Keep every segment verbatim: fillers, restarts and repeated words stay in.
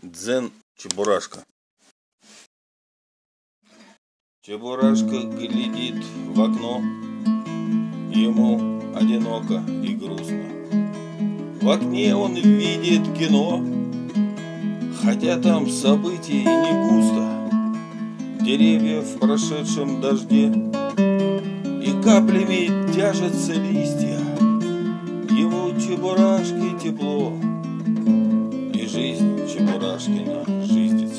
Дзен Чебурашка. Чебурашка глядит в окно, ему одиноко и грустно. В окне он видит кино, хотя там событий не густо. Деревья в прошедшем дожде, и каплями тяжатся листья. Ему Чебурашке тепло, и жизнь Чебурашкина жизнится.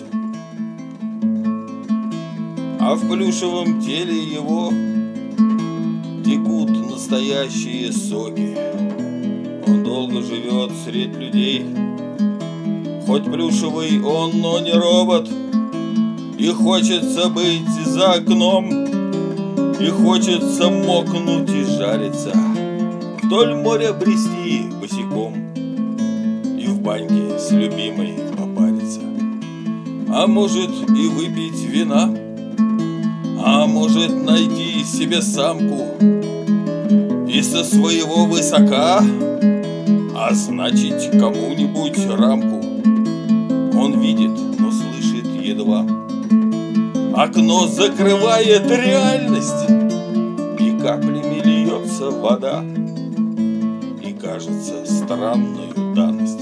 А в плюшевом теле его текут настоящие соки. Он долго живет средь людей, хоть плюшевый он, но не робот. И хочется быть за окном, и хочется мокнуть и жариться, вдоль моря брести босиком и в баньке с любимой попариться. А может и выпить вина, а может найти себе самку и со своего высока означить кому-нибудь рамку. Он видит, но слышит едва. Окно закрывает реальность, и каплями льется вода, и кажется странную данность.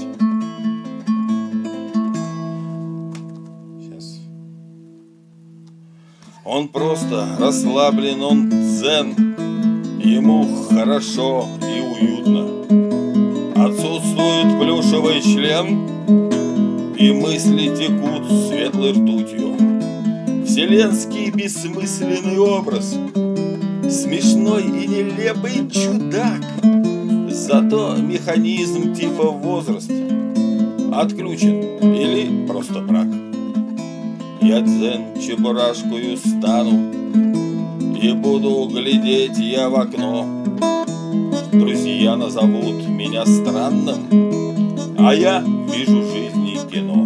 Сейчас. Он просто расслаблен, он дзен, ему хорошо и уютно. Отсутствует плюшевый член, и мысли текут светлой ртутью. Вселенский бессмысленный образ, смешной и нелепый чудак. Зато механизм типа возраст отключен или просто брак. Я дзен Чебурашкою стану, и буду глядеть я в окно. Друзья назовут меня странным, а я вижу жизни кино.